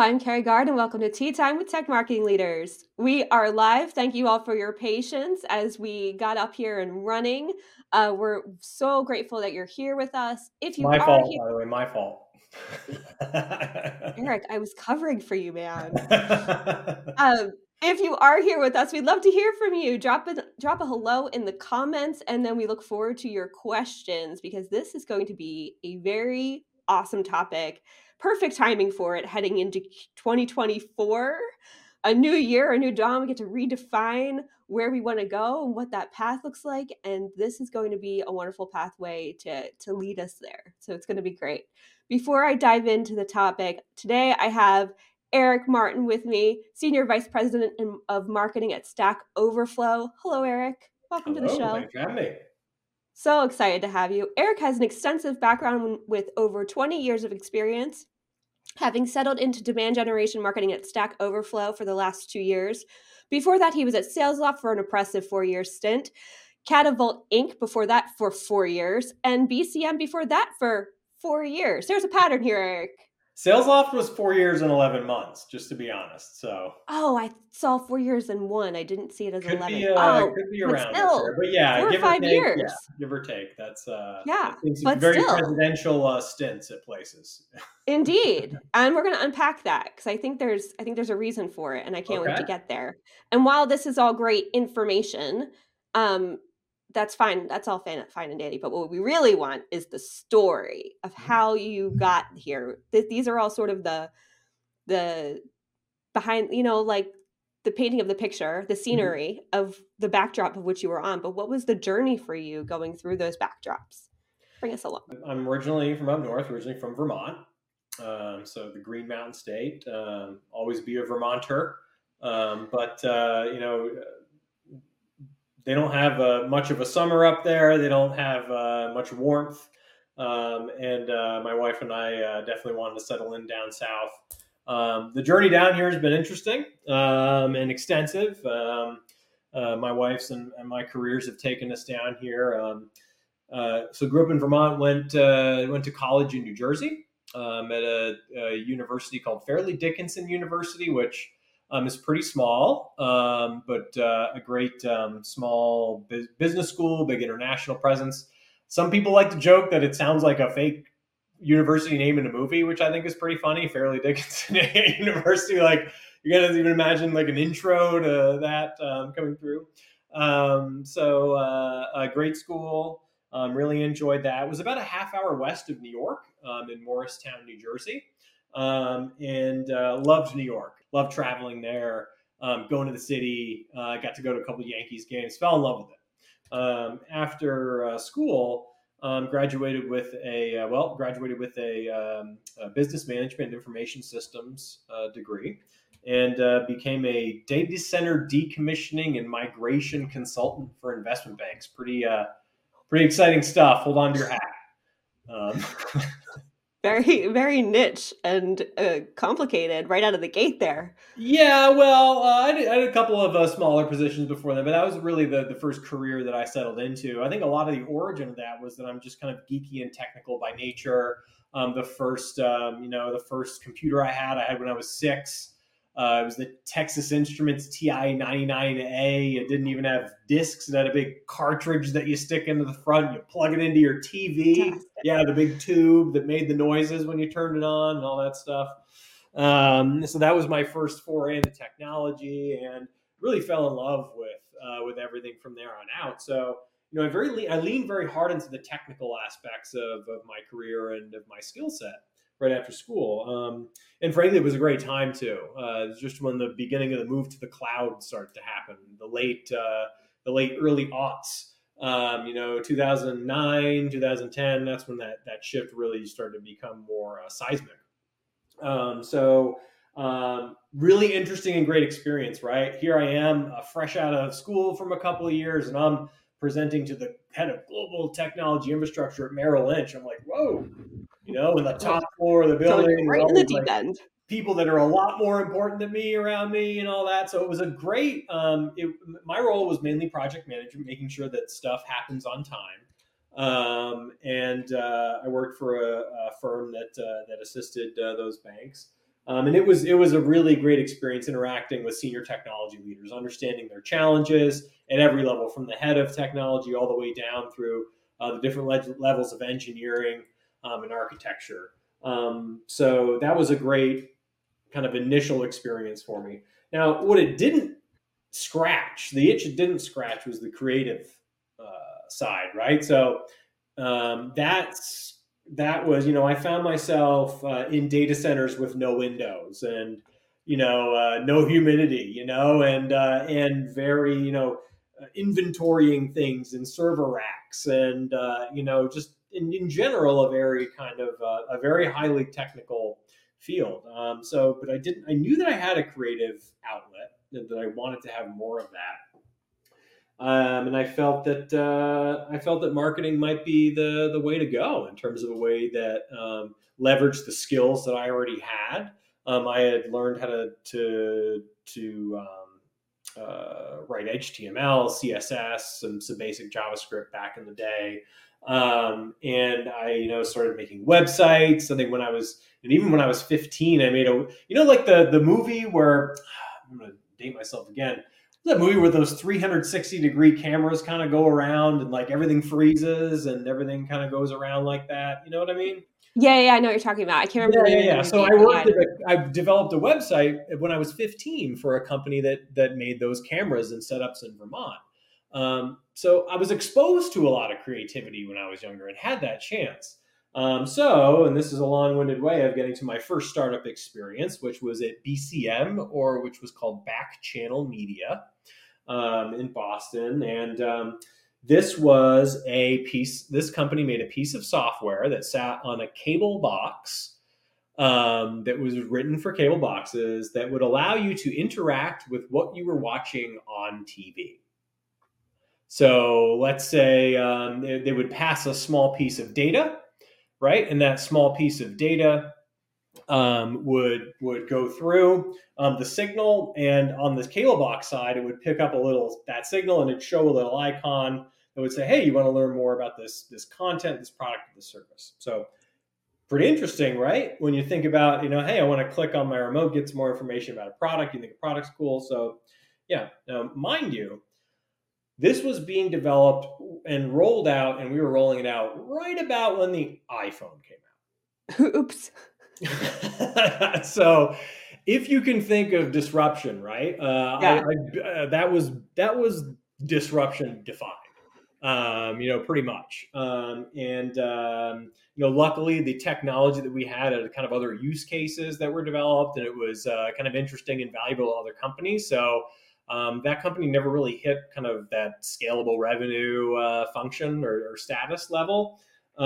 I'm Carrie Gard, and welcome to Tea Time with Tech Marketing Leaders. We are live. Thank you all for your patience as we got up here and running. We're so grateful that you're here with us. If you My are fault, here, by the way, my fault. Eric, I was covering for you, man. If you are here with us, we'd love to hear from you. Drop a hello in the comments, and then we look forward to your questions because this is going to be a very awesome topic. Perfect timing for it heading into 2024. A new year, a new dawn. We get to redefine where we want to go and what that path looks like. And this is going to be a wonderful pathway to lead us there. So it's going to be great. Before I dive into the topic, today I have Eric Martin with me, Senior Vice President of Marketing at Stack Overflow. Hello, Eric. Welcome to the Hello, show. thanks for having me. So excited to have you. Eric has an extensive background with over 20 years of experience, having settled into demand generation marketing at Stack Overflow for the last 2 years. Before that, he was at SalesLoft for an impressive 4-year stint, Catapult Inc. before that for 4 years, and BCM before that for 4 years. There's a pattern here, Eric. SalesLoft was 4 years and 11 months, just to be honest. So Oh, I saw 4 years and 1. I didn't see it as 11. could Oh, be but around up there. still, But yeah, 4 or give or 5 take. Yeah, years. give or take. That's Yeah, I've seen some but very still. presidential stints at places. Indeed. And we're going to unpack that because I think there's a reason for it, and I can't wait Okay. to get there. And while this is all great information, that's fine. That's all fine and dandy. But what we really want is the story of how you got here. These are all sort of the behind, like the painting of the picture, the scenery of the backdrop of which you were on. But what was the journey for you going through those backdrops? Bring us along. I'm originally from up north, originally from Vermont. So the Green Mountain State. Always be a Vermonter. But they don't have much of a summer up there. They don't have much warmth. And my wife and I definitely wanted to settle in down south. The journey down here has been interesting and extensive. My wife's and my careers have taken us down here. So grew up in Vermont, went to college in New Jersey at a university called Fairleigh Dickinson University, which is pretty small, but a great small business school, big international presence. Some people like to joke that it sounds like a fake university name in a movie, which I think is pretty funny. Fairleigh Dickinson University, like you gotta even imagine like an intro to that coming through. A great school. Really enjoyed that. It was about a half hour west of New York, in Morristown, New Jersey, and loved New York. Loved traveling there, going to the city. Got to go to a couple of Yankees games. Fell in love with it. After school, graduated with a business management and information systems degree, and became a data center decommissioning and migration consultant for investment banks. Pretty exciting stuff. Hold on to your hat. Very, very niche and complicated right out of the gate there. Yeah, well, I did a couple of smaller positions before that, but that was really the first career that I settled into. I think a lot of the origin of that was that I'm just kind of geeky and technical by nature. The first computer I had when I was 6. It was the Texas Instruments TI-99A. It didn't even have discs. It had a big cartridge that you stick into the front. You plug it into your TV. Fantastic. Yeah, the big tube that made the noises when you turned it on and all that stuff. So that was my first foray into technology, and really fell in love with everything from there on out. So I leaned very hard into the technical aspects of my career and of my skill set right after school. And frankly, it was a great time too. It was just when the beginning of the move to the cloud started to happen, the late early aughts. 2009, 2010. That's when that shift really started to become more seismic. Really interesting and great experience, right? Here I am, fresh out of school from a couple of years, and I'm presenting to the head of global technology infrastructure at Merrill Lynch. I'm like, whoa, in the top floor of the Throwing you building, with right all in the these deep like end. people that are a lot more important than me around me and all that. So it was a great. My role was mainly project management, making sure that stuff happens on time. I worked for a firm that assisted those banks. And it was a really great experience interacting with senior technology leaders, understanding their challenges at every level, from the head of technology all the way down through the different levels of engineering and architecture. So that was a great kind of initial experience for me. Now, what it didn't scratch, the itch it didn't scratch, was the creative side, right? So that was, I found myself in data centers with no windows and no humidity, and very inventorying things in server racks, and just in general a very kind of a very highly technical field. But I knew that I had a creative outlet, that I wanted to have more of that. And I felt that marketing might be the way to go, in terms of a way that leveraged the skills that I already had. I had learned how to write HTML, CSS, some basic JavaScript back in the day. And I started making websites. I think even when I was 15, I made like the movie where I'm going to date myself again. That movie where those 360-degree cameras kind of go around and like everything freezes and everything kind of goes around like that. You know what I mean? Yeah, I know what you're talking about. I can't remember the name of the So movie. I developed a website when I was 15 for a company that made those cameras and setups in Vermont. So I was exposed to a lot of creativity when I was younger and had that chance. And this is a long-winded way of getting to my first startup experience, which was at BCM, or which was called Back Channel Media, in Boston. And this company made a piece of software that sat on a cable box, that was written for cable boxes, that would allow you to interact with what you were watching on TV. So let's say they would pass a small piece of data, right? And that small piece of data would go through the signal, and on the cable box side, it would pick up that signal, and it'd show a little icon that would say, "Hey, you want to learn more about this content, this product, this service?" So pretty interesting, right? When you think about, hey, I want to click on my remote, get some more information about a product. You think a product's cool. So yeah, now mind you, this was being developed and rolled out, and we were rolling it out right about when the iPhone came out. Oops. So if you can think of disruption, right? That was disruption defined, pretty much. Luckily the technology that we had kind of other use cases that were developed, and it was kind of interesting and valuable to other companies. So that company never really hit kind of that scalable revenue function or status level.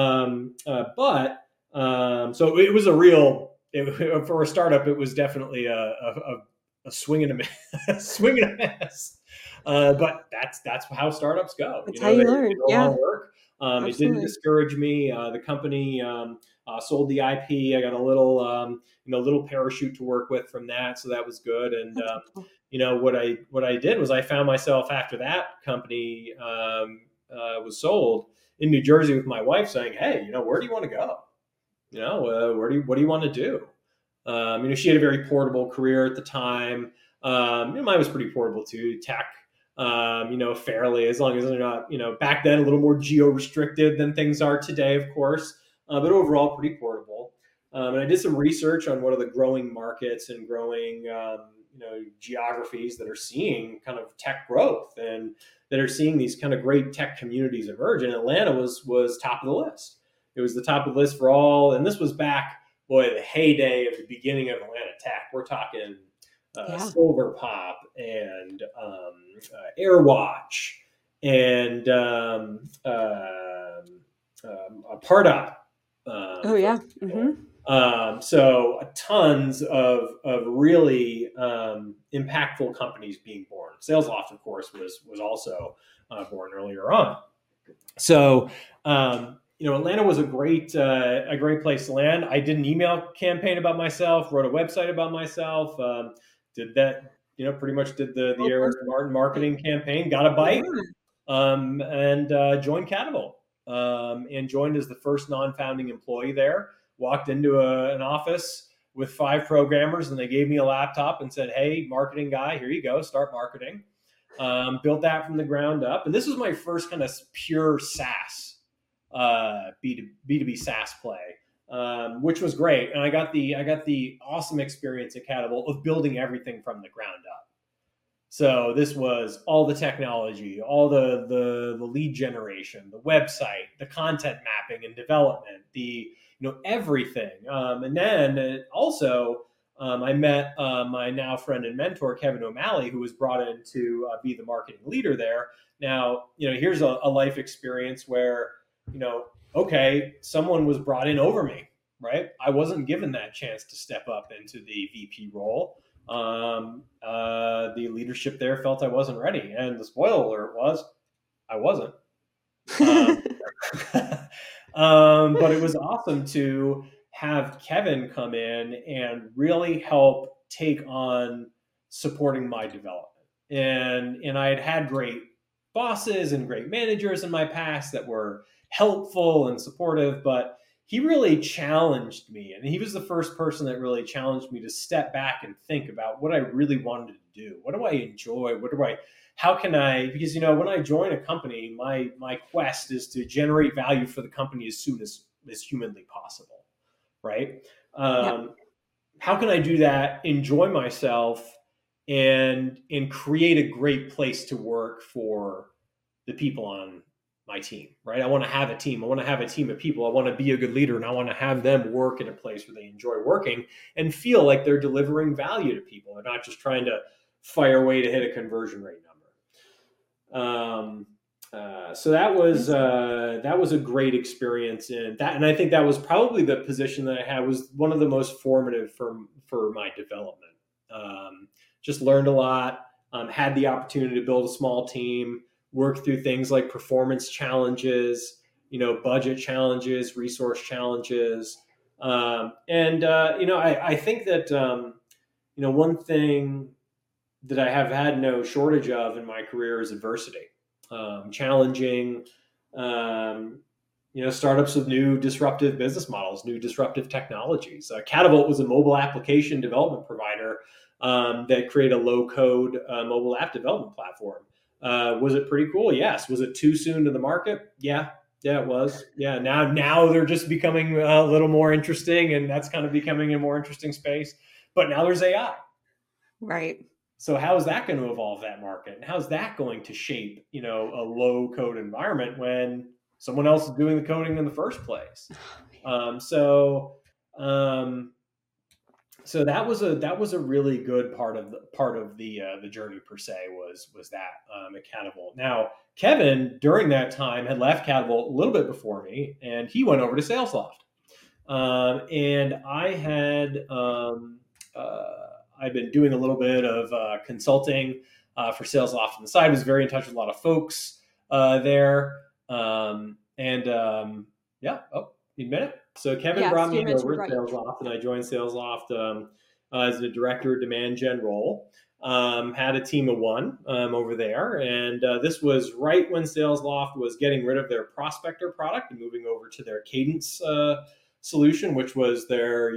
So it was for a startup, it was definitely a swing and a swing and a miss. But that's how startups go. That's how you learn. Yeah. Work. It didn't discourage me. The company sold the IP. I got a little parachute to work with from that, so that was good. And what I did was I found myself, after that company was sold, in New Jersey with my wife, saying, "Hey, where do you want to go? What do you want to do?" She had a very portable career at the time. Mine was pretty portable too, tech, fairly, as long as they're not, back then a little more geo-restricted than things are today, of course, but overall pretty portable. And I did some research on what are the growing markets and growing, geographies that are seeing kind of tech growth and that are seeing these kind of great tech communities emerge. And Atlanta was top of the list. It was the top of the list for all, and this was back, the heyday of the beginning of Atlanta tech. We're talking Silver Pop and AirWatch and PartUp. So tons of really impactful companies being born. SalesLoft, of course, was also born earlier on. So Atlanta was a great place to land. I did an email campaign about myself, wrote a website about myself, did that, pretty much did the Eric Martin marketing campaign, got a bite, and joined Catapult, and joined as the first non-founding employee there. Walked into an office with 5 programmers, and they gave me a laptop and said, "Hey, marketing guy, here you go, start marketing." Built that from the ground up, and this was my first kind of pure SaaS, B2B SaaS play, which was great. And I got the awesome experience at Catapult of building everything from the ground up. So this was all the technology, all the lead generation, the website, the content mapping and development, everything. And then also I met my now friend and mentor, Kevin O'Malley, who was brought in to be the marketing leader there. Now, here's a life experience where, okay, someone was brought in over me, right? I wasn't given that chance to step up into the VP role. The leadership there felt I wasn't ready. And the spoiler alert was, I wasn't. But it was awesome to have Kevin come in and really help take on supporting my development. And I had great bosses and great managers in my past that were helpful and supportive, but he really challenged me. And he was the first person that really challenged me to step back and think about what I really wanted to do. What do I enjoy? How can I, because, when I join a company, my quest is to generate value for the company as soon as humanly possible. Right. How can I do that? Enjoy myself and create a great place to work for the people on my team, right? I want to have a team. I want to have a team of people. I want to be a good leader, and I want to have them work in a place where they enjoy working and feel like they're delivering value to people. They're not just trying to fire away to hit a conversion rate number. So that was a great experience in that, and I think that was probably the position that I had was one of the most formative for my development. Just learned a lot. Had the opportunity to build a small team. Work through things like performance challenges, budget challenges, resource challenges. I think that, one thing that I have had no shortage of in my career is adversity. Challenging, startups with new disruptive business models, new disruptive technologies. Catapult was a mobile application development provider that created a low-code mobile app development platform. Was it pretty cool? Yes. Was it too soon to the market? Yeah, it was. Yeah. Now they're just becoming a little more interesting, and that's kind of becoming a more interesting space. But now there's AI. Right. So how is that going to evolve that market? And how's that going to shape, a low code environment when someone else is doing the coding in the first place? So that was a really good part of the journey per se was that at Catapult. Now Kevin during that time had left Catapult a little bit before me, and he went over to SalesLoft. And I had I've been doing a little bit of consulting for SalesLoft on the side. I was very in touch with a lot of folks there. Need a minute. So Kevin brought me over at SalesLoft, and I joined SalesLoft as a director of demand gen role. Had a team of 1 over there, and this was right when SalesLoft was getting rid of their Prospector product and moving over to their Cadence solution, which was their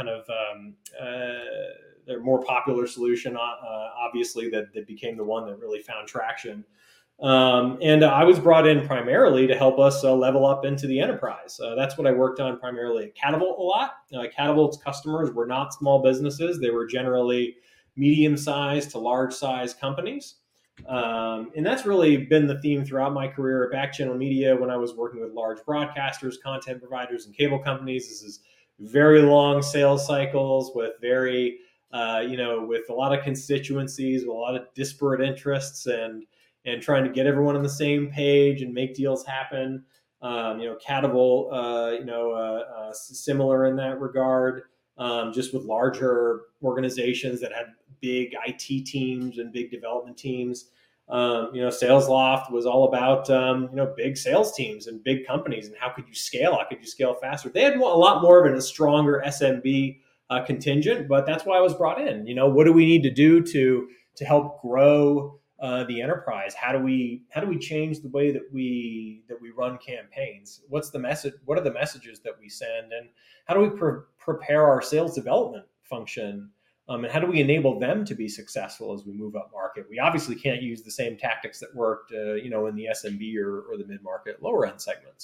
their more popular solution. Obviously, that became the one that really found traction. And I was brought in primarily to help us level up into the enterprise. That's what I worked on primarily at Catapult a lot. Catapult's customers were not small businesses. They were generally medium-sized to large-sized companies. And that's really been the theme throughout my career at Backchannel Media when I was working with large broadcasters, content providers, and cable companies. This is very long sales cycles with very, with a lot of constituencies, with a lot of disparate interests, and trying to get everyone on the same page and make deals happen. Catapult, similar in that regard, just with larger organizations that had big IT teams and big development teams. SalesLoft was all about, big sales teams and big companies and how could you scale? How could you scale faster? They had a lot more of a stronger SMB contingent, but that's why I was brought in. What do we need to do to help grow the enterprise. How do we change the way that we run campaigns? What's the message? What are the messages that we send, and how do we prepare our sales development function? And how do we enable them to be successful as we move up market? We obviously can't use the same tactics that worked, in the SMB or the mid market, lower end segments.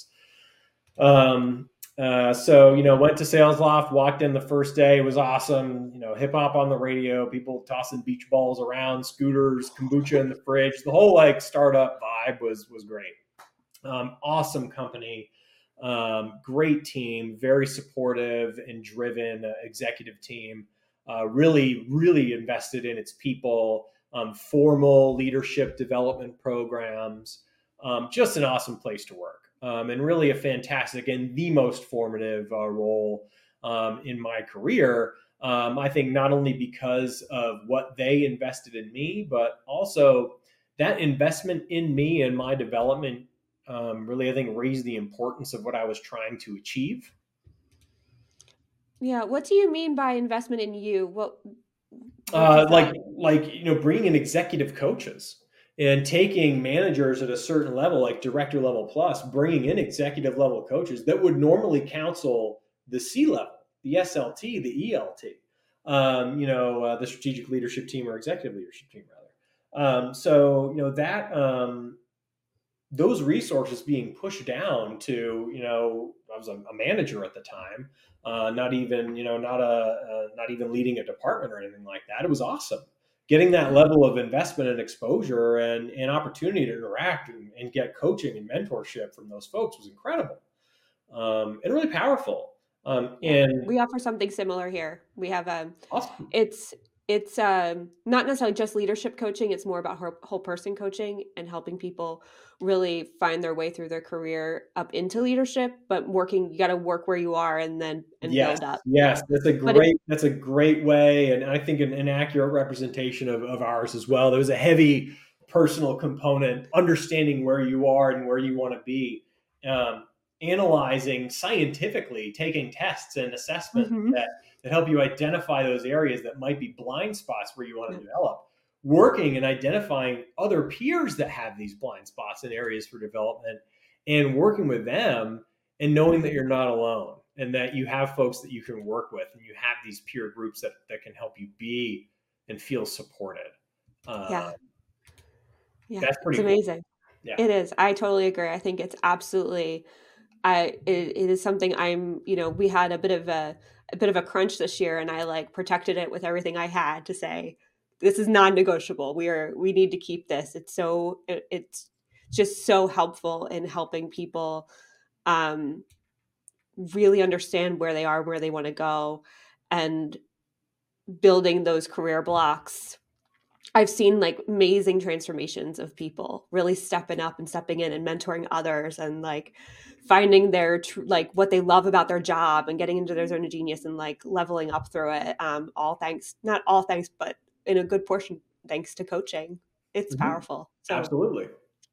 So, went to Sales Loft, walked in the first day. It was awesome. Hip hop on the radio, people tossing beach balls around, scooters, kombucha in the fridge. The whole startup vibe was great. Awesome company, great team, very supportive and driven executive team. Really, really invested in its people, formal leadership development programs. Just an awesome place to work. And really a fantastic and the most formative role in my career. I think not only because of what they invested in me, but also that investment in me and my development really, I think, raised the importance of what I was trying to achieve. Yeah. What do you mean by investment in you? What Bringing in executive coaches and taking managers at a certain level, like director level plus, bringing in executive level coaches that would normally counsel the C level, the SLT, the ELT, the strategic leadership team or executive leadership team rather. Those resources being pushed down to, I was a manager at the time, not even leading a department or anything like that. It was awesome. Getting that level of investment and exposure and opportunity to interact and get coaching and mentorship from those folks was incredible, and really powerful. And we offer something similar here. We have awesome. It's not necessarily just leadership coaching. It's more about whole person coaching and helping people really find their way through their career up into leadership. But you got to work where you are and build up. Yes, that's a great way, and I think an accurate representation of ours as well. There was a heavy personal component, understanding where you are and where you want to be, analyzing scientifically, taking tests and assessments that help you identify those areas that might be blind spots where you want to develop, working and identifying other peers that have these blind spots and areas for development, and working with them and knowing that you're not alone and that you have folks that you can work with and you have these peer groups that can help you be and feel supported. Yeah. That's pretty it's amazing. Cool. Yeah. It is. I totally agree. I think it's absolutely, it is something we had a bit of a crunch this year, and I protected it with everything I had to say, this is non-negotiable. We need to keep this. It's just so helpful in helping people really understand where they are, where they want to go, and building those career blocks. I've seen amazing transformations of people really stepping up and stepping in and mentoring others and finding their what they love about their job and getting into their zone of genius and leveling up through it. Not all thanks, but in a good portion thanks to coaching. It's powerful. So, absolutely.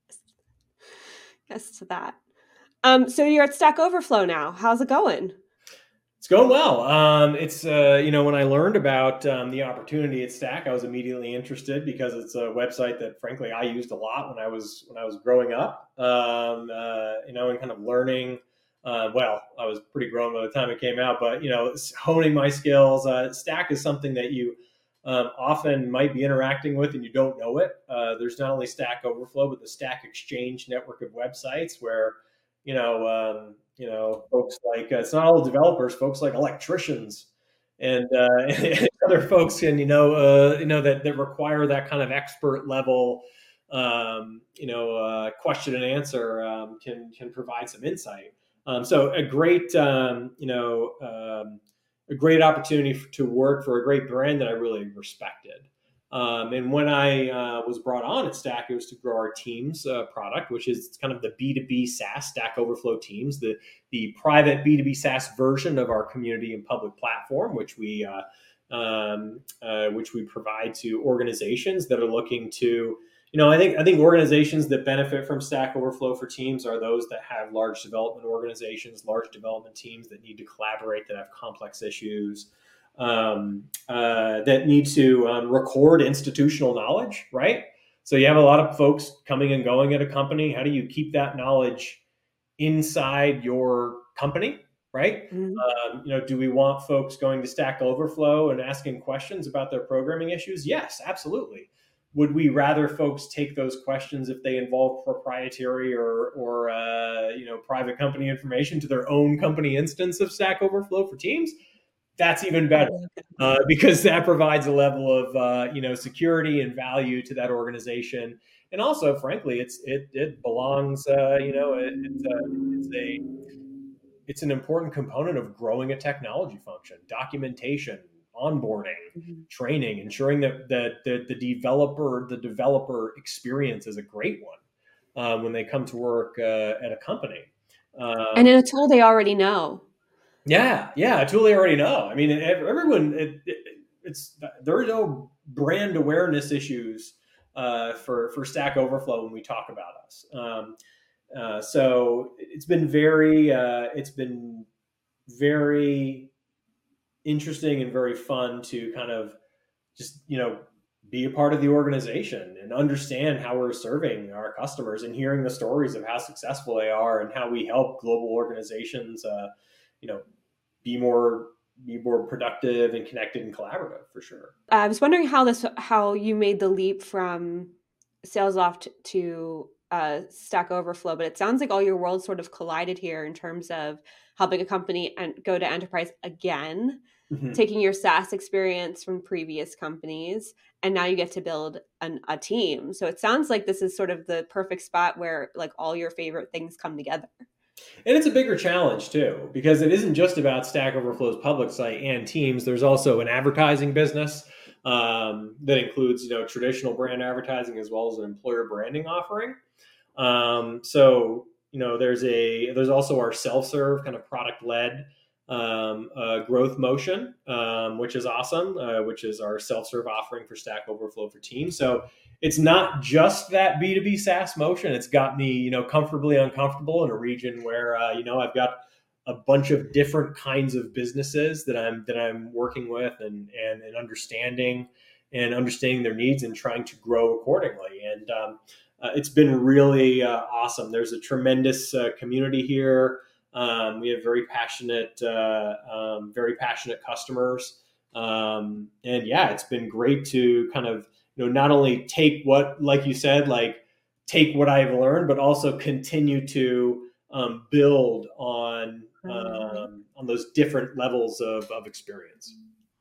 Yes to that. So you're at Stack Overflow now. How's it going? It's going well. It's when I learned about the opportunity at Stack, I was immediately interested because it's a website that, frankly, I used a lot when I was growing up. And kind of learning. I was pretty grown by the time it came out, but honing my skills. Stack is something that you often might be interacting with and you don't know it. There's not only Stack Overflow, but the Stack Exchange network of websites where folks it's not all developers, folks like electricians and other folks can, that require that kind of expert level, question and answer, can provide some insight. So a great, a great opportunity to work for a great brand that I really respected. And when I was brought on at Stack, it was to grow our Teams product, which is kind of the B2B SaaS Stack Overflow Teams, the private B2B SaaS version of our community and public platform, which we provide to organizations that are looking to, I think organizations that benefit from Stack Overflow for Teams are those that have large development organizations, large development teams that need to collaborate, that have complex issues. That need to record institutional knowledge, right? So you have a lot of folks coming and going at a company. How do you keep that knowledge inside your company, right? Mhm. Do we want folks going to Stack Overflow and asking questions about their programming issues? Yes, absolutely. Would we rather folks take those questions if they involve proprietary or private company information to their own company instance of Stack Overflow for Teams? That's even better, because that provides a level of security and value to that organization. And also, frankly, it belongs. It's an important component of growing a technology function: documentation, onboarding, Mhm. training, ensuring that the developer experience is a great one when they come to work at a company. And Um, in a tool they already know. yeah, a tool they already know. I mean, everyone, it's there are no brand awareness issues for Stack Overflow when we talk about us. So it's been very interesting and very fun to kind of just be a part of the organization and understand how we're serving our customers and hearing the stories of how successful they are and how we help global organizations you know be more productive and connected and collaborative, for sure. I was wondering how you made the leap from SalesLoft to Stack Overflow, but it sounds like all your worlds sort of collided here in terms of helping a company and go to enterprise again, Mhm. taking your SaaS experience from previous companies, and now you get to build a team. So it sounds like this is sort of the perfect spot where like all your favorite things come together. And it's a bigger challenge too, because it isn't just about Stack Overflow's public site and Teams. There's also an advertising business that includes traditional brand advertising as well as an employer branding offering. So there's also our self-serve kind of product-led growth motion, which is awesome, which is our self-serve offering for Stack Overflow for Teams. So it's not just that B2B SaaS motion. It's got me comfortably uncomfortable in a region where I've got a bunch of different kinds of businesses that I'm working with and understanding their needs and trying to grow accordingly. And it's been really awesome. There's a tremendous community here. We have very passionate customers, and yeah, it's been great to kind of not only like you said, take what I've learned, but also continue to build on those different levels of experience.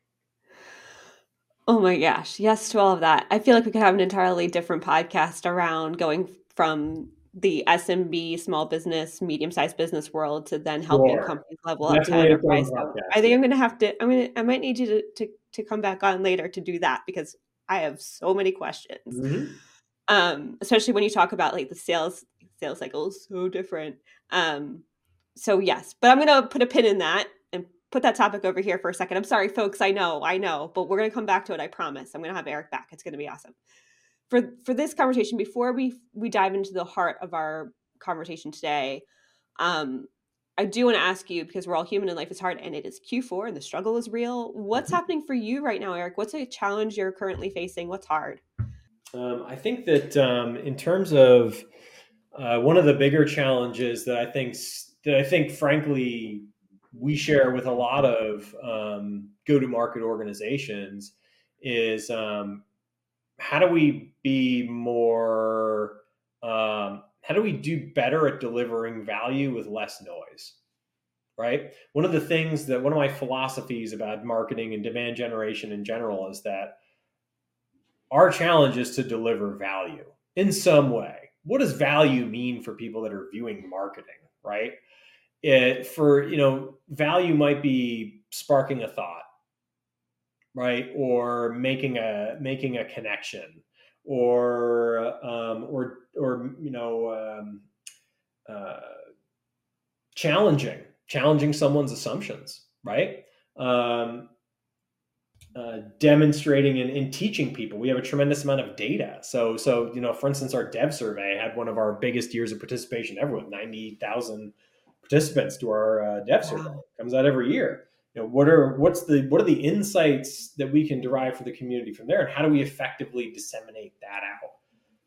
Oh my gosh, yes to all of that. I feel like we could have an entirely different podcast around going from the SMB, small business, medium-sized business world to then helping Sure, companies level up to definitely its own enterprise. So podcast. I think Yeah. I'm gonna have to. I might need you to come back on later to do that because I have so many questions. Mm-hmm. Especially when you talk about like the sales cycle is so different. Um, so yes, but I'm gonna put a pin in that and put that topic over here for a second. I'm sorry, folks. I know, but we're gonna come back to it. I promise. I'm gonna have Eric back. It's gonna be awesome. For this conversation, before we dive into the heart of our conversation today, um, I do want to ask you because we're all human and life is hard, and it is Q4 and the struggle is real. What's Mm-hmm. happening for you right now, Eric? What's a challenge you're currently facing? What's hard? I think that in terms of one of the bigger challenges that I think, frankly, we share with a lot of go-to-market organizations is how do we be more how do we do better at delivering value with less noise, right? One of my philosophies about marketing and demand generation in general is that our challenge is to deliver value in some way. What does value mean for people that are viewing marketing, right? Value might be sparking a thought, right, or making a connection, or uh, challenging someone's assumptions, right? Um, Demonstrating and teaching people. We have a tremendous amount of data. So for instance, our dev survey had one of our biggest years of participation ever with 90,000 participants to our dev survey. Wow. It comes out every year. What are the insights that we can derive for the community from there, and how do we effectively disseminate that out?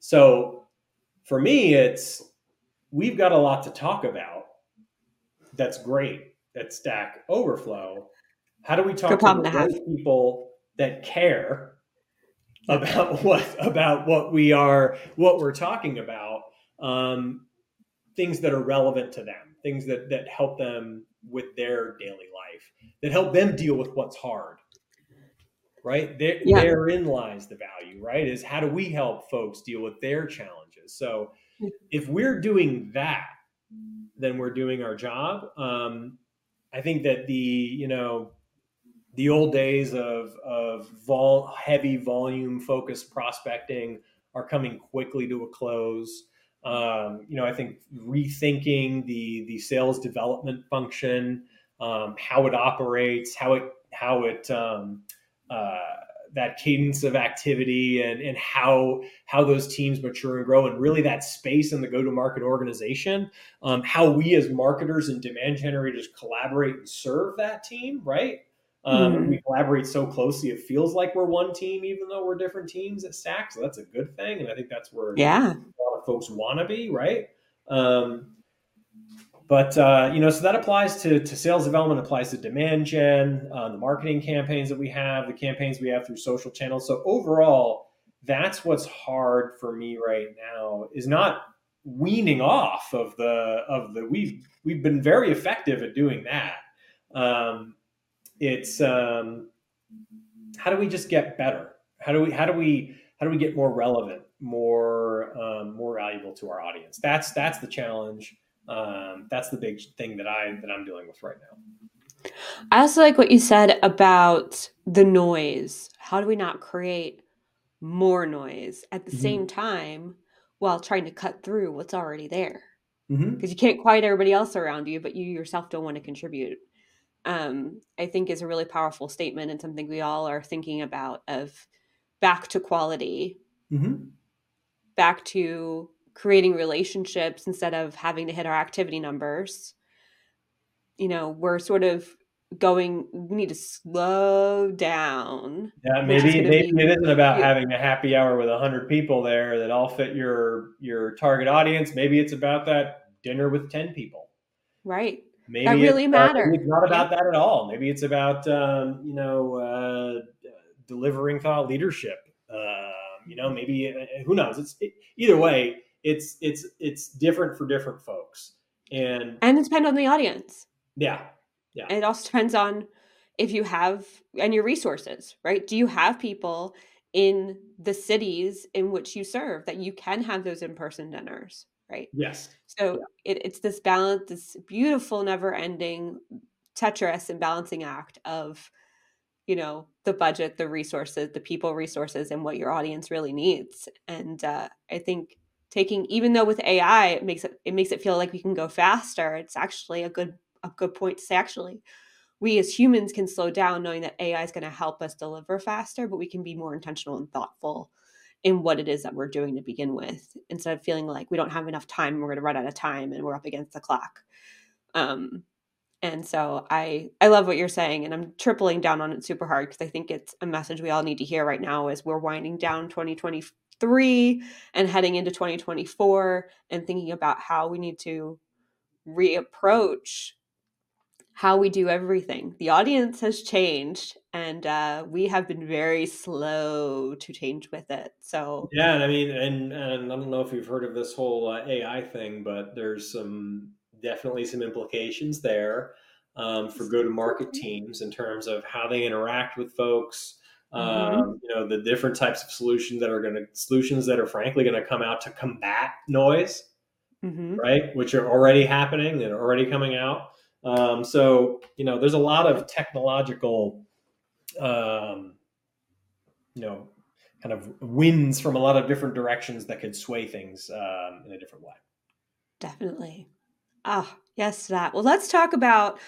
So for me, we've got a lot to talk about. That's great at Stack Overflow. How do we Good talk to problem the to have. right people that care Yep. about what we're talking about, um, things that are relevant to them, things that help them with their daily life, that help them deal with what's hard, right? Yeah. Therein lies the value, right? Is how do we help folks deal with their challenges? So if we're doing that, then we're doing our job. I think that the old days of heavy volume focused prospecting are coming quickly to a close. I think rethinking the sales development function, how it operates, how it uh, that cadence of activity, and how those teams mature and grow, and really that space in the go to market organization, how we as marketers and demand generators collaborate and serve that team, right? Mm-hmm. We collaborate so closely, it feels like we're one team, even though we're different teams at Stack. So that's a good thing. And I think that's where Yeah. a lot of folks want to be, right? Um, but so that applies to sales development, applies to demand gen, the marketing campaigns that we have, the campaigns we have through social channels. So overall, that's what's hard for me right now, is not weaning off of the we've been very effective at doing that. It's How do we just get better? How do we get more relevant, more valuable to our audience? That's the challenge. That's the big thing that I'm dealing with right now. I also like what you said about the noise. How do we not create more noise at the same Mm-hmm. time while trying to cut through what's already there? Mm-hmm. Because you can't quiet everybody else around you, but you yourself don't want to contribute. I think is a really powerful statement and something we all are thinking about of back to quality, Mm-hmm. back to creating relationships instead of having to hit our activity numbers. We're sort of going, we need to slow down, Yeah, which is going to maybe be, it isn't about having a happy hour with 100 people there that all fit your target audience. Maybe it's about that dinner with 10 people. right. That Maybe really maybe it's matter. not Yeah. about that at all. Maybe it's about delivering thought leadership. Maybe who knows? Either way. It's different for different folks, and And it depends on the audience. yeah, yeah, And it also depends on if you have and your resources, right? Do you have people in the cities in which you serve that you can have those in-person dinners, right? yes, So yeah, it's this balance, this beautiful, never-ending Tetris and balancing act of the budget, the resources, the people resources, and what your audience really needs. And I think taking, even though with AI it makes it feel like we can go faster, it's actually a good point to say, actually we as humans can slow down knowing that AI is going to help us deliver faster, but we can be more intentional and thoughtful in what it is that we're doing to begin with, instead of feeling like we don't have enough time and we're going to run out of time and we're up against the clock. Um, and so I love what you're saying, and I'm tripling down on it super hard because I think it's a message we all need to hear right now as we're winding down 2023 and heading into 2024 and thinking about how we need to reapproach how we do everything. The audience has changed, and we have been very slow to change with it. So, yeah. And I mean, and I don't know if you've heard of this whole AI thing, but there's definitely some implications there, for go to market teams in terms of how they interact with folks. hmm The different types of solutions that are frankly going to come out to combat noise, hmm right? Which are already happening and already coming out. There's a lot of technological, um, you know, kind of winds from a lot of different directions that could sway things, in a different way. definitely. Ah, yes, to that. Well, let's talk about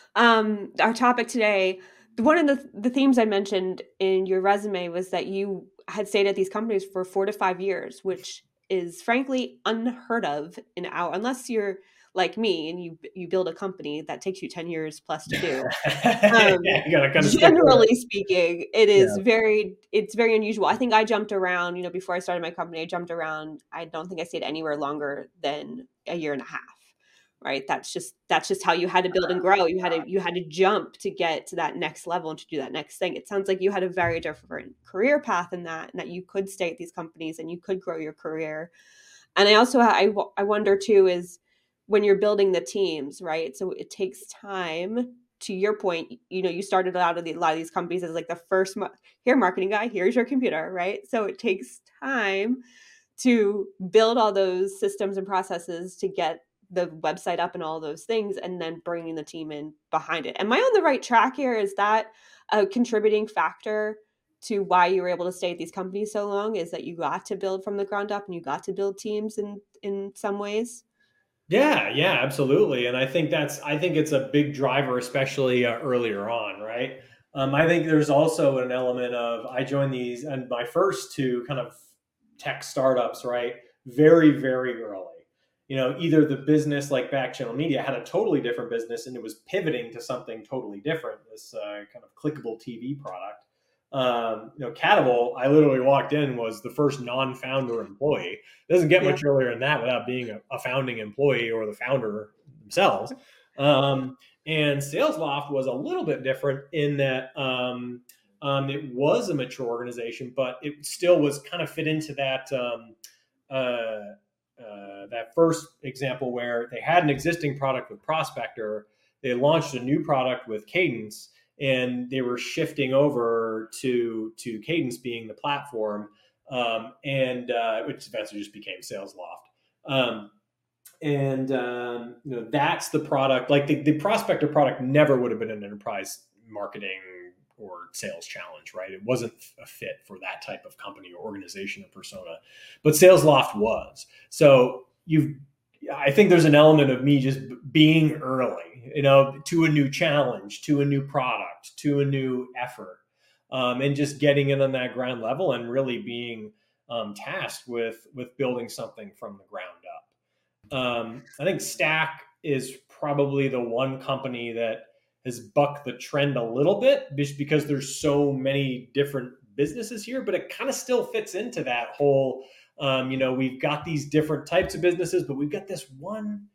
our topic today. One of the themes I mentioned in your resume was that you had stayed at these companies for 4 to 5 years, which is frankly unheard of in our, unless you're like me and you build a company that takes you 10 years plus to do. Yeah, you gotta kind of stick with Generally speaking, it. it's very unusual. I think I jumped around, before I started my company, I jumped around. I don't think I stayed anywhere longer than a year and a half. Right? That's just how you had to build and grow. You had to jump to get to that next level and to do that next thing. It sounds like you had a very different career path in that, and that you could stay at these companies and you could grow your career. And I wonder too is when you're building the teams, right? So it takes time. To your point, you started out of a lot of these companies as like the first here marketing guy, here's your computer, right? So it takes time to build all those systems and processes to get the website up and all those things, and then bringing the team in behind it. Am I on the right track here? Is that a contributing factor to why you were able to stay at these companies so long, is that you got to build from the ground up and you got to build teams in some ways? Yeah, yeah, absolutely. And I think it's a big driver, especially earlier on, right? I think there's also an element of I joined these and my first two kind of tech startups, right? Very, very early. Either the business like Back Channel Media had a totally different business and it was pivoting to something totally different, this kind of clickable TV product. Catable, I literally walked in, was the first non-founder employee. It doesn't get Yeah. much earlier than that without being a founding employee or the founder themselves. And SalesLoft was a little bit different in that it was a mature organization, but it still was kind of fit into that first example where they had an existing product with Prospector. They launched a new product with Cadence, and they were shifting over to Cadence being the platform, and which eventually just became SalesLoft. That's the product. Like the Prospector product never would have been an enterprise marketing or sales challenge, right? It wasn't a fit for that type of company or organization or persona, but SalesLoft was. So I think there's an element of me just being early, to a new challenge, to a new product, to a new effort, and just getting in on that ground level and really being tasked with building something from the ground up. I think Stack is probably the one company that has bucked the trend a little bit, just because there's so many different businesses here, but it kind of still fits into that whole. We've got these different types of businesses, but we've got this one,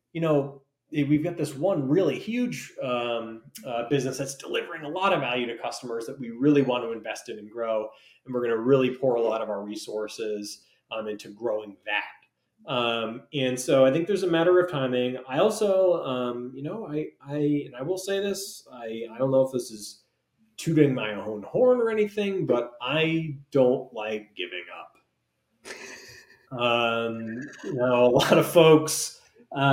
really huge business that's delivering a lot of value to customers that we really want to invest in and grow. And we're going to really pour a lot of our resources into growing that. And so I think there's a matter of timing. I also, I will say this, I don't know if this is tooting my own horn or anything, but I don't like giving up. A lot of folks,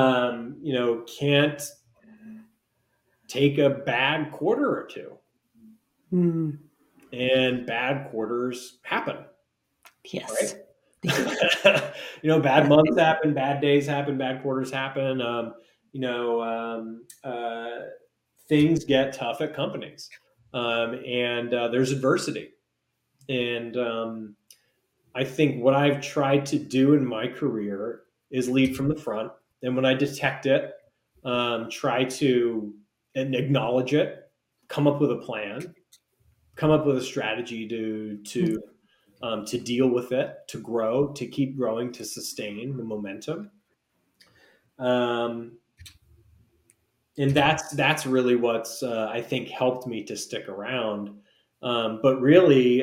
can't take a bad quarter or two. Mm. And bad quarters happen. Yes. Right? Bad months happen, bad days happen, bad quarters happen. Things get tough at companies, and there's adversity. And I think what I've tried to do in my career is lead from the front, and when I detect it, try to acknowledge it, come up with a plan, come up with a strategy to deal with it, to grow, to keep growing, to sustain the momentum. And that's really what's I think helped me to stick around. But really,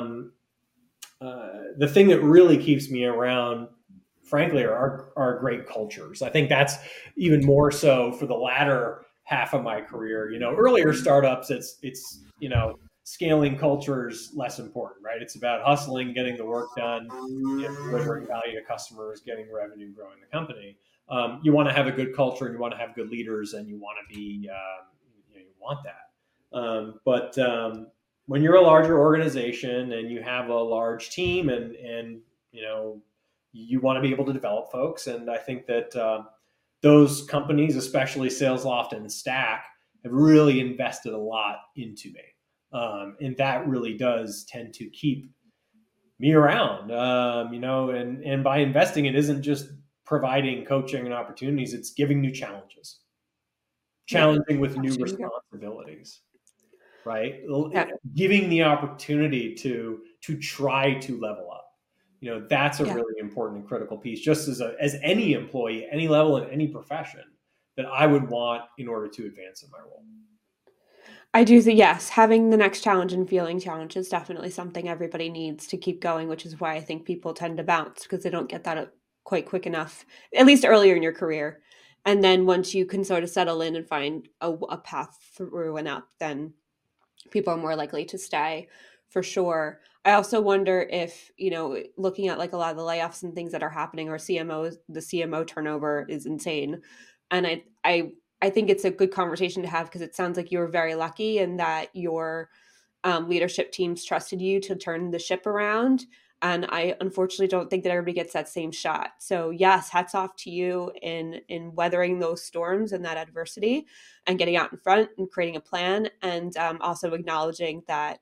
the thing that really keeps me around, frankly, are great cultures. I think that's even more so for the latter half of my career. Earlier startups, it's scaling cultures less important, right? It's about hustling, getting the work done, delivering value to customers, getting revenue, growing the company. You want to have a good culture, and you want to have good leaders, and you want to be, you want that. But when you're a larger organization and you have a large team, and you want to be able to develop folks, and I think that those companies, especially SalesLoft and Stack, have really invested a lot into me. And that really does tend to keep me around, and by investing, it isn't just providing coaching and opportunities. It's giving new challenges, challenging with new responsibilities, right? Yeah. Giving the opportunity to try to level up. That's a really important and critical piece, just as any employee, any level in any profession, that I would want in order to advance in my role. I do think, yes, having the next challenge and feeling challenge is definitely something everybody needs to keep going, which is why I think people tend to bounce, because they don't get that quite quick enough, at least earlier in your career. And then once you can sort of settle in and find a path through and up, then people are more likely to stay, for sure. I also wonder if, looking at like a lot of the layoffs and things that are happening, or the CMO turnover is insane. And I think it's a good conversation to have, because it sounds like you were very lucky and that your leadership teams trusted you to turn the ship around. And I unfortunately don't think that everybody gets that same shot. So yes, hats off to you in weathering those storms and that adversity, and getting out in front and creating a plan, and also acknowledging that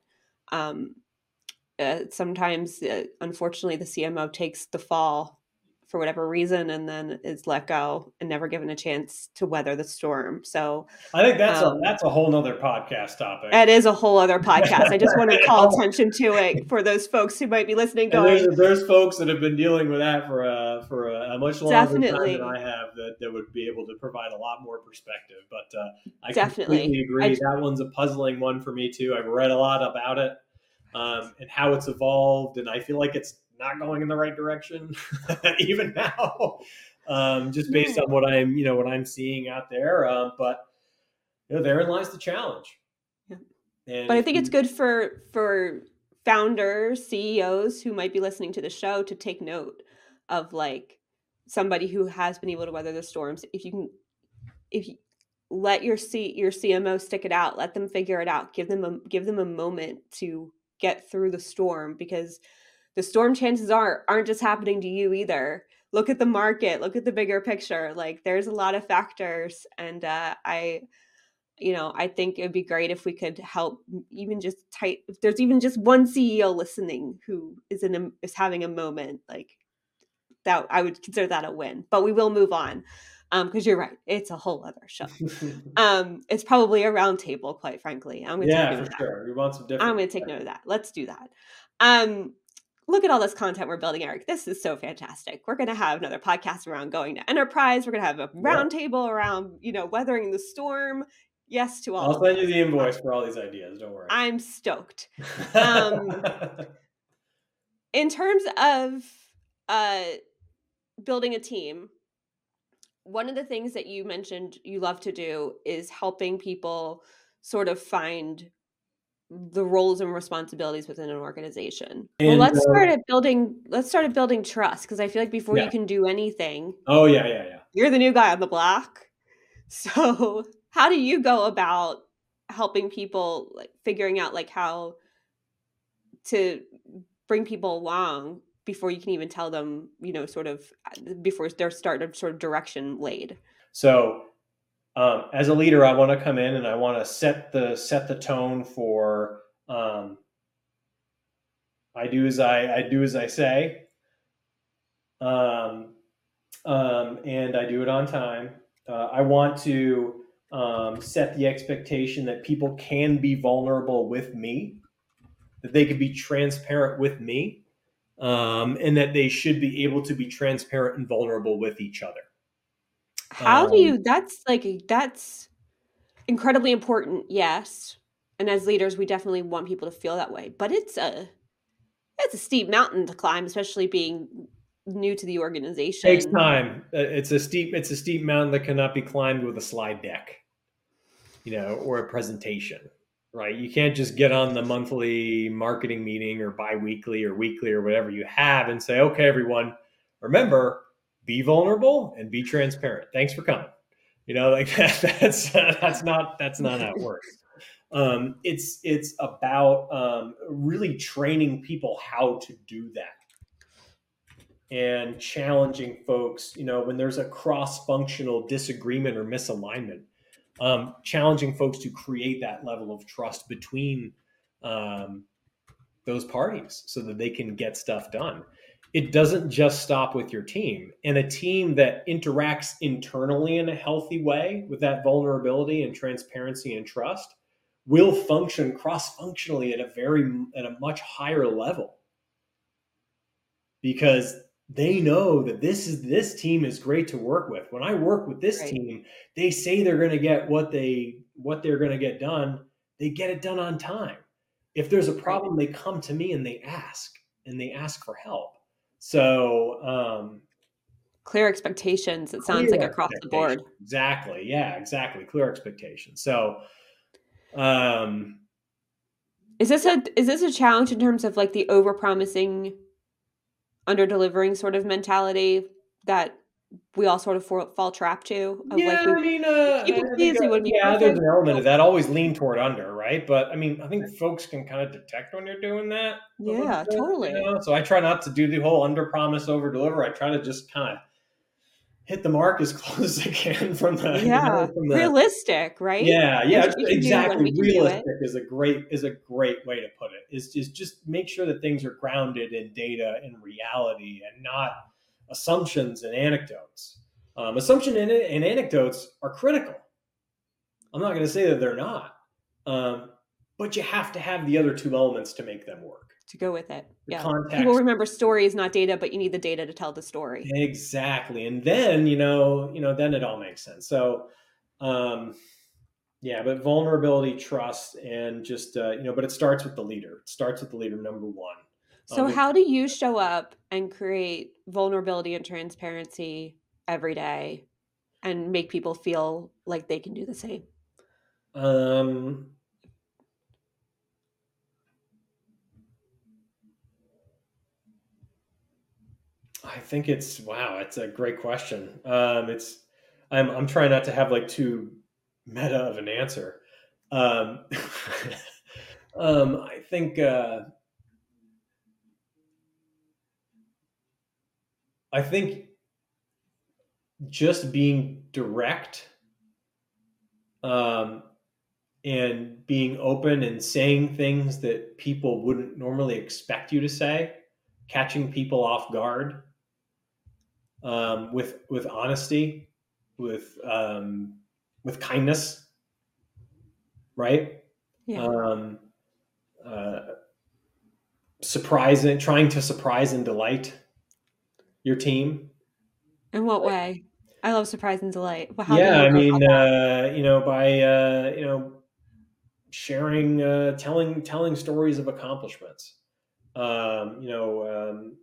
sometimes, unfortunately, the CMO takes the fall for whatever reason, and then is let go and never given a chance to weather the storm. So I think that's a whole nother podcast topic. It is a whole other podcast. I just want to call attention to it for those folks who might be listening. Going, there's folks that have been dealing with that for a much longer time than I have, that would be able to provide a lot more perspective. But I completely agree. That one's a puzzling one for me too. I've read a lot about it and how it's evolved, and I feel like it's not going in the right direction even now, just based on what I'm seeing out there. But therein lies the challenge. Yeah. But I think it's good for founders, CEOs who might be listening to the show to take note of like somebody who has been able to weather the storms. If you let your CMO stick it out, let them figure it out, give them a moment to get through the storm, because the storm, chances aren't just happening to you either. Look at the market, look at the bigger picture. Like, there's a lot of factors, and I think it would be great if we could help, even just if there's even just one CEO listening who is having a moment like that, I would consider that a win. But we will move on, because you're right, it's a whole other show. It's probably a round table, quite frankly. I'm going to take note of that. Sure. We want some different. I'm going to take note of that. Let's do that. Look at all this content we're building, Eric. This is so fantastic. We're going to have another podcast around going to enterprise. We're going to have a round table around, weathering the storm. Yes to all. I'll send you the invoice for all these ideas. Don't worry. I'm stoked. In terms of building a team, one of the things that you mentioned you love to do is helping people sort of find the roles and responsibilities within an organization. Well, let's start at building trust, because I feel like before you can do anything, you're the new guy on the block. So how do you go about helping people, like figuring out like how to bring people along before you can even tell them, sort of before their start of sort of direction laid? So as a leader, I want to come in and I want to set the tone for I do as I say, and I do it on time. I want to set the expectation that people can be vulnerable with me, that they can be transparent with me, and that they should be able to be transparent and vulnerable with each other. How do you, that's incredibly important. Yes. And as leaders, we definitely want people to feel that way, but it's a steep mountain to climb, especially being new to the organization. Takes time. It's a steep mountain that cannot be climbed with a slide deck, or a presentation, right? You can't just get on the monthly marketing meeting or bi-weekly or weekly or whatever you have and say, okay, everyone, remember, be vulnerable and be transparent. Thanks for coming. Like that's not how it works. It's about really training people how to do that, and challenging folks, when there's a cross-functional disagreement or misalignment, challenging folks to create that level of trust between those parties so that they can get stuff done. it doesn't just stop with your team. And a team that interacts internally in a healthy way with that vulnerability and transparency and trust will function cross-functionally at a much higher level, because they know that this team is great to work with. When I work with this Right. team, they say they're going to get what they're going to get done. They get it done on time. If there's a Right. problem, they come to me and they ask for help. So Clear expectations, it sounds clear like across the board. expectations. Exactly. Yeah, exactly. Clear expectations. So um, Is this a challenge in terms of like the over-promising, under-delivering sort of mentality that we all sort of fall trap to of like yeah, I mean, people I think, please, we want to be yeah, there's perfect. an element of that. Always lean toward under, right? But I mean, I think folks can kind of detect when you're doing that a little Yeah, bit, totally. So I try not to do the whole under promise, over deliver. I try to just kind of hit the mark as close as I can from Yeah. from the, Realistic, right? yeah, Here's yeah, what we can do when exactly. we can do Realistic it. is a great way to put it. Is just make sure that things are grounded in data and reality and not assumptions and anecdotes. Assumption and anecdotes are critical. I'm not going to say that they're not, um, but you have to have the other two elements to make them work. To go with it. The Yeah. People context, remember stories, not data, but you need the data to tell the story. exactly, and then then it all makes sense. So, um, yeah, but vulnerability, trust, and just but it starts with the leader. It starts with the leader, number one. So It, how do you show up and create vulnerability and transparency every day and make people feel like they can do the same? um, I think it's wow. It's a great question. I'm trying not to have like too meta of an answer. Um, I think I think just being direct, um, and being open and saying things that people wouldn't normally expect you to say, catching people off guard, with honesty, with kindness, right? Yeah. Um, uh, Surprising, trying to surprise and delight your team. In what way? I love surprise and delight. But how do Yeah, you I go mean, about that? by sharing, telling stories of accomplishments. Um, you know, um,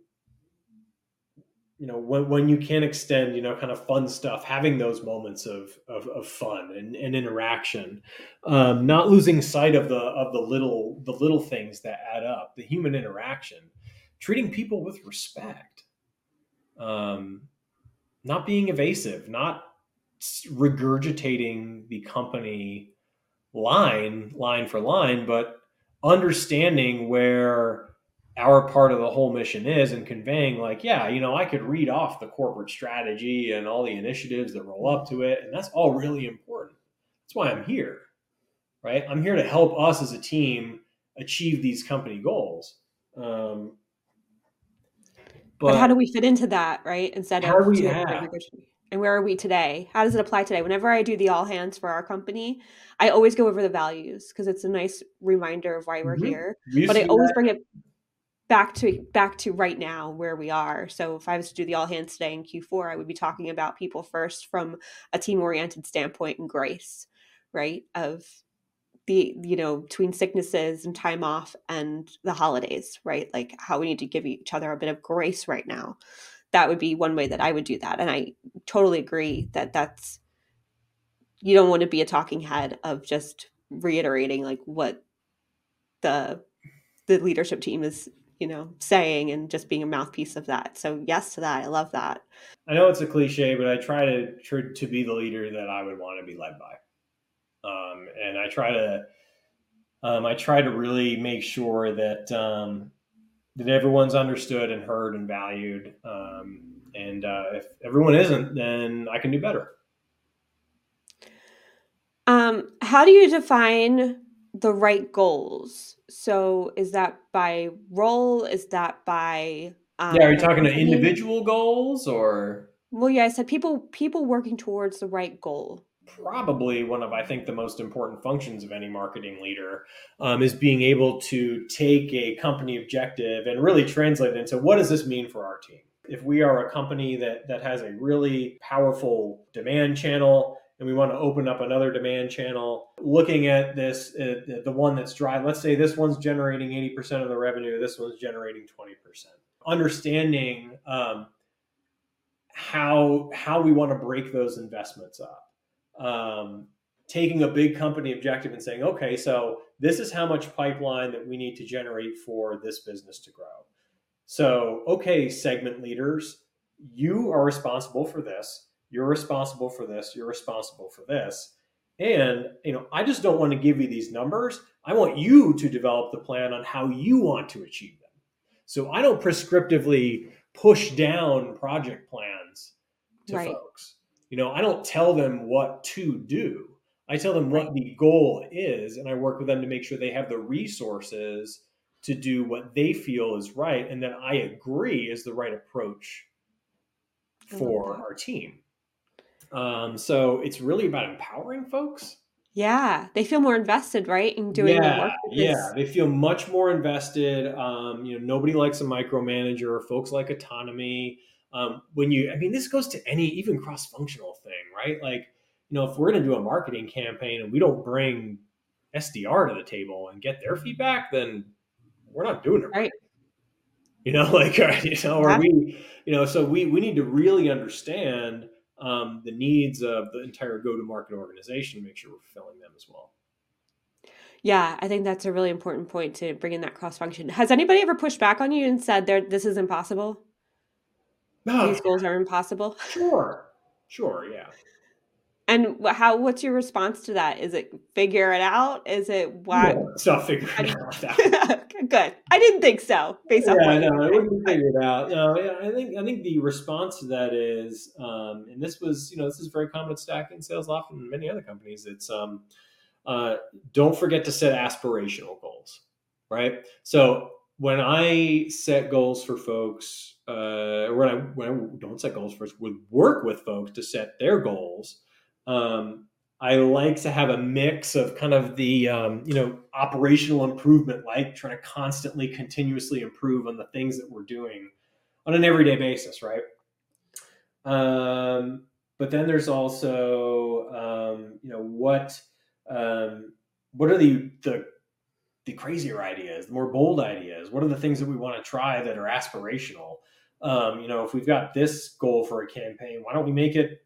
when you can extend, kind of fun stuff, having those moments of fun and interaction, not losing sight of the little things that add up, the human interaction, treating people with respect, um, not being evasive, not regurgitating the company line for line, but understanding where our part of the whole mission is and conveying, like, yeah, I could read off the corporate strategy and all the initiatives that roll up to it, and that's all really important. That's why I'm here, right? I'm here to help us as a team achieve these company goals. Um, But how but do we fit into that, right? Instead how do of we to your point, have regression. And where are we today? How does it apply today? Whenever I do the all hands for our company, I always go over the values because it's a nice reminder of why we're Mhm. here. We used But to I do always that. bring it back to right now where we are. So if I was to do the all hands today in Q4, I would be talking about people first from a team oriented standpoint and grace, right? Of the between sicknesses and time off and the holidays, right? Like how we need to give each other a bit of grace right now. That would be one way that I would do that. And I totally agree that that's you don't want to be a talking head of just reiterating like what the the leadership team is, saying and just being a mouthpiece of that. So yes to that. I love that. I know it's a cliche, but I try to be the leader that I would want to be led by. And I try to really make sure that everyone's understood and heard and valued. And if everyone isn't, then I can do better. How do you define the right goals? So is that by role? Is that by Yeah, are you For a talking to company. individual goals or? Well, yeah, I said people working towards the right goal. Probably one of, I think, the most important functions of any marketing leader is being able to take a company objective and really translate it into what does this mean for our team. If we are a company that has a really powerful demand channel and we want to open up another demand channel, looking at this, the one that's dry, let's say this one's generating 80% of the revenue, this one's generating 20%. Understanding how we want to break those investments up. Taking a big company objective and saying, okay, so this is how much pipeline that we need to generate for this business to grow. So, okay, segment leaders, you are responsible for this. You're responsible for this. You're responsible for this. And, I just don't want to give you these numbers. I want you to develop the plan on how you want to achieve them. So I don't prescriptively push down project plans to Right. folks. I don't tell them what to do. I tell them Right. what the goal is, and I work with them to make sure they have the resources to do what they feel is right, and that I agree is the right approach I love for that. our team. So it's really about empowering folks. Yeah, they feel more invested, right, in doing the Yeah, work yeah, because they feel much more invested. Nobody likes a micromanager. Folks like autonomy. This goes to any even cross-functional thing, right? Like, if we're going to do a marketing campaign and we don't bring SDR to the table and get their feedback, then we're not doing it right. right. Or Yeah. so we need to really understand the needs of the entire go-to-market organization, make sure we're fulfilling them as well. Yeah, I think that's a really important point to bring in that cross function. Has anybody ever pushed back on you and said this is impossible? Oh, These goals are impossible? sure, yeah. And what's your response to that? Is it figure it out? Is it what? No, it's not How figuring do it out. Okay, good. I didn't think so based off Yeah, what you were no, it saying. wouldn't be But figured out. No, yeah, I think the response to that is, and this was, this is very common at Stack and Sales Loft and many other companies. It's don't forget to set aspirational goals, right? So when I set goals for folks, or when I don't set goals first, would work with folks to set their goals. I like to have a mix of kind of the operational improvement, like trying to constantly, continuously improve on the things that we're doing on an everyday basis, right? But then there's also what are the crazier ideas, the more bold ideas? What are the things that we want to try that are aspirational? If we've got this goal for a campaign, why don't we make it,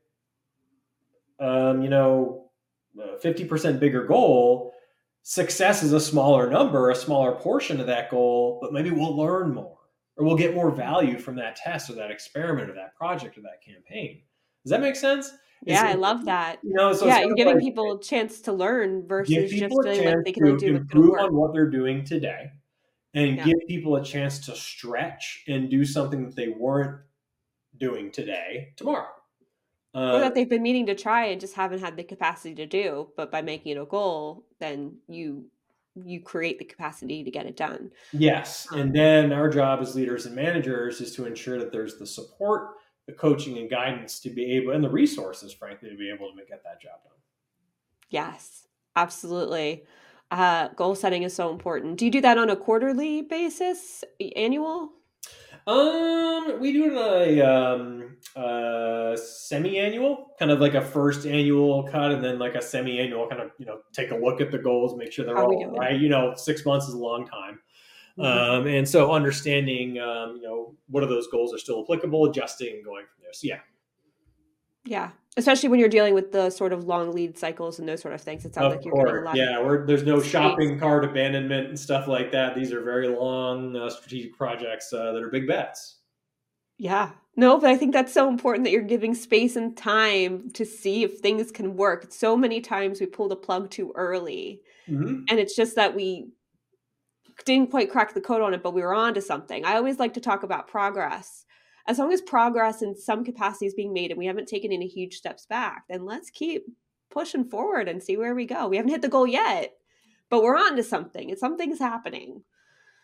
50% bigger goal? Success is a smaller number, a smaller portion of that goal, but maybe we'll learn more or we'll get more value from that test or that experiment or that project or that campaign. Does that make sense? yeah, I love that. So it's Yeah, kind you're of giving like people a chance to learn give versus people just a feeling like chance they can only to do what's going to improve work. on what they're doing today and Yeah. give people a chance to stretch and do something that they weren't doing today tomorrow. Or that they've been meaning to try and just haven't had the capacity to do, but by making it a goal, then you create the capacity to get it done. Yes. And then our job as leaders and managers is to ensure that there's the support, the coaching and guidance to be able, and the resources, frankly, to be able to get that job done. Yes, absolutely. Goal setting is so important. Do you do that on a quarterly basis, annual? We do it on a semi-annual, kind of like a first annual cut, and then like a semi-annual kind of take a look at the goals, make sure they're How are we all doing? right. 6 months is a long time, Mhm. and so understanding what of those goals are still applicable, adjusting, and going from there. So yeah, Yeah, especially when you're dealing with the sort of long lead cycles and those sort of things. It sounds of like you're getting a course, lot of yeah. There's no space. shopping cart abandonment and stuff like that. These are very long strategic projects that are big bets. Yeah. No, but I think that's so important that you're giving space and time to see if things can work. So many times we pull the plug too early, Mm-hmm. and it's just that we didn't quite crack the code on it, but we were on to something. I always like to talk about progress. As long as progress in some capacity is being made and we haven't taken any huge steps back, then let's keep pushing forward and see where we go. We haven't hit the goal yet, but we're on to something and something's happening.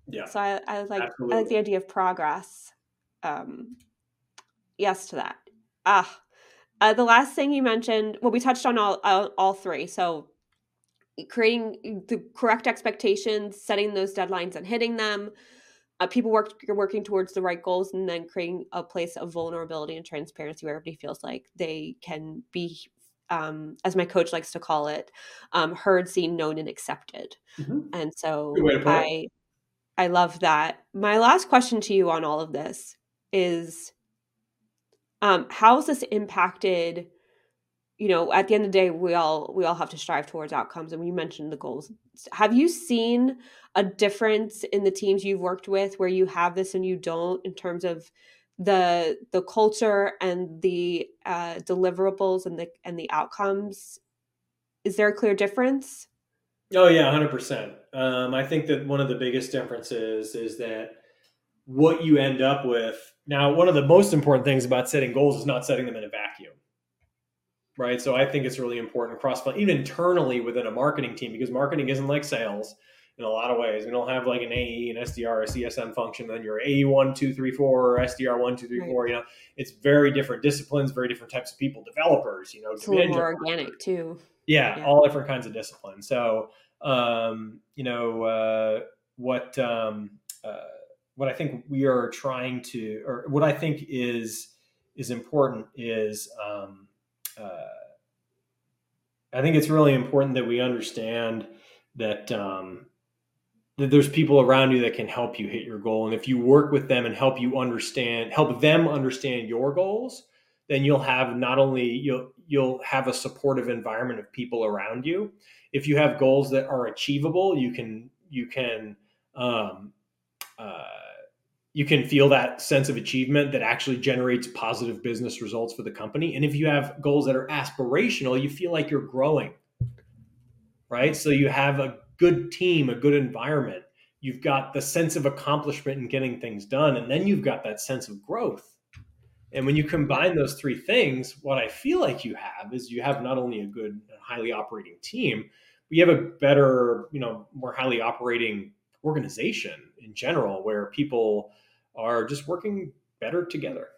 Yeah, So I like absolutely. the idea of progress. Um, yes to that. The last thing you mentioned, well, we touched on all three. So creating the correct expectations, setting those deadlines and hitting them, you're working towards the right goals, and then creating a place of vulnerability and transparency where everybody feels like they can be, as my coach likes to call it, heard, seen, known, and accepted. Mhm. And Good so way to put it. I love that. My last question to you on all of this is, how has this impacted, at the end of the day, we all have to strive towards outcomes, and we mentioned the goals. Have you seen a difference in the teams you've worked with where you have this and you don't, in terms of the culture and the deliverables and the outcomes? Is there a clear difference? Oh yeah, 100%. I think that one of the biggest differences is that what you end up with now. One of the most important things about setting goals is not setting them in a vacuum, right? So I think it's really important across, even internally within a marketing team, because marketing isn't like sales in a lot of ways. We don't have like an AE, an SDR, a CSM function, then you're AE 1, 2, 3, 4, or SDR 1, 2, 3, 4. Right. It's very different disciplines, very different types of people, developers, It's a little demand more generators. organic too. Yeah, Yeah. all different kinds of disciplines. So, you know, what uh, what I think we are trying to, or what I think is important is, uh, I think it's really important that we understand that that there's people around you that can help you hit your goal, and if you work with them and help them understand your goals, then you'll have not only you'll have a supportive environment of people around you. If you have goals that are achievable, um, uh, you can feel that sense of achievement that actually generates positive business results for the company. And if you have goals that are aspirational, you feel like you're growing, right? Yeah. So you have a good team, a good environment. You've got the sense of accomplishment in getting things done, and then you've got that sense of growth. And when you Yeah. combine those three things, what I feel like you have is you have not only a good, highly operating team, but you have a better, more highly operating organization in general, where people are just working better together.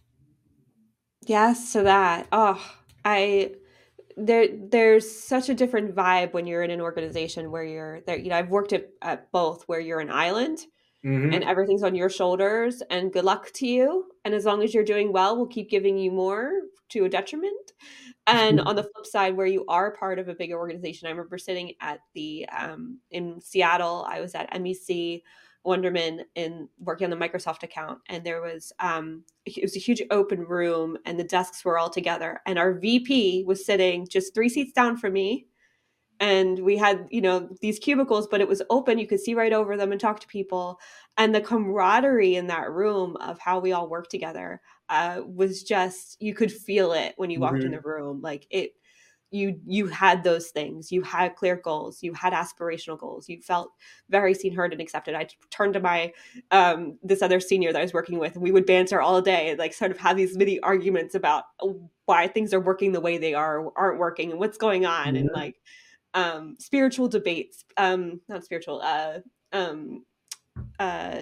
Yes to that. Oh, I there's such a different vibe when you're in an organization where you're there. I've worked at both, where you're an island and Mm-hmm. everything's on your shoulders, and good luck to you. And as long as you're doing well, we'll keep giving you more to a detriment. And on the flip side, where you are part of a bigger organization, I remember sitting at the in Seattle. I was at MEC Wonderman and working on the Microsoft account, and there was it was a huge open room, and the desks were all together, and our VP was sitting just 3 seats down from me, and we had these cubicles, but it was open, you could see right over them and talk to people, and the camaraderie in that room of how we all worked together was just, you could feel it when you walked in the Mm-hmm. room, like it. You had those things, you had clear goals, you had aspirational goals, you felt very seen, heard, and accepted. I turned to my this other senior that I was working with, and we would banter all day, like sort of have these mini arguments about why things are working the way they are or aren't working and what's going on, and Mm-hmm. like spiritual debates, not spiritual, um, uh,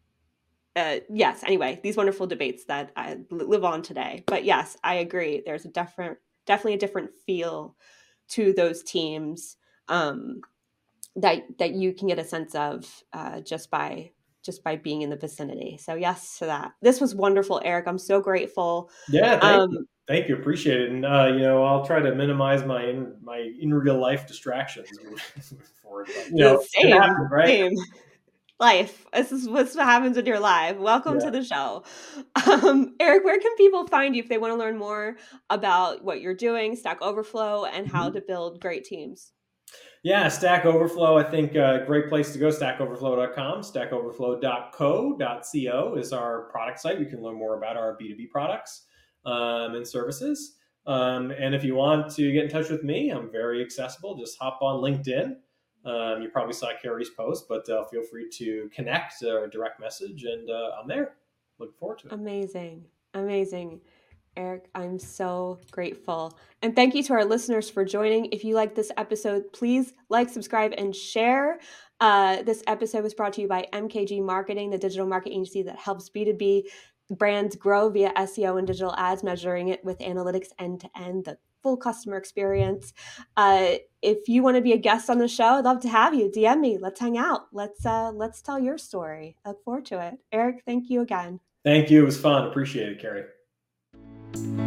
yes. Anyway, these wonderful debates that I live on today. But yes, I agree. There's definitely a different feel to those teams, um, that you can get a sense of just by being in the vicinity. So yes to that. This was wonderful, Eric. I'm so grateful. Yeah, thank you. Um, Thank you. Appreciate it. And I'll try to minimize my in real life distractions moving forward. But the it same, happens, right? same. Life. This is what happens in your life. Welcome to Yeah. the show. Eric, where can people find you if they want to learn more about what you're doing, Stack Overflow, and how to Mhm. build great teams? Yeah, Stack Overflow, I think great place to go, stackoverflow.com. Stackoverflow.co.co is our product site. You can learn more about our B2B products and services. And if you want to get in touch with me, I'm very accessible. Just hop on LinkedIn. You probably saw Carrie's post, but feel free to connect or direct message, and I'm there. Looking forward to it. Amazing. Amazing. Eric, I'm so grateful. And thank you to our listeners for joining. If you like this episode, please like, subscribe, and share. This episode was brought to you by MKG Marketing, the digital marketing agency that helps B2B brands grow via SEO and digital ads, measuring it with analytics end to end, the full customer experience. If you want to be a guest on the show, I'd love to have you. DM me. Let's hang out. Let's tell your story. I look forward to it. Eric, thank you again. Thank you. It was fun. Appreciate it, Carrie.